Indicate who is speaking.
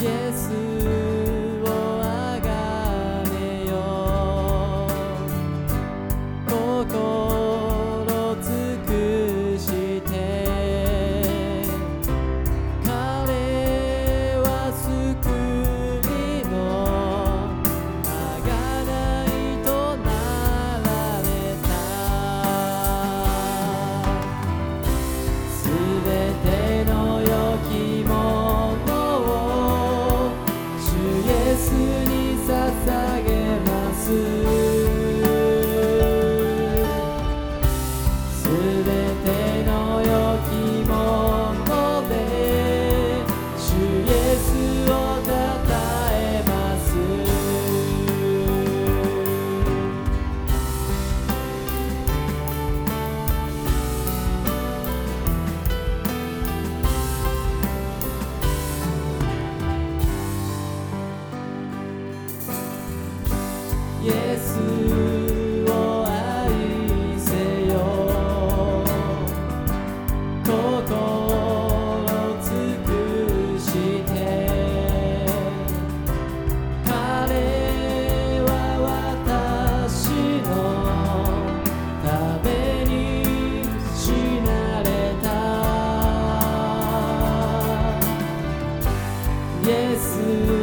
Speaker 1: イエスをあがめよう。心尽くして彼は救いのあがないとなられた。すべての良きものを主イエスに捧げます。すべての良きもので主イエスをたたえます。イエスを愛せよ。心尽くして彼は私のために死なれた。イエス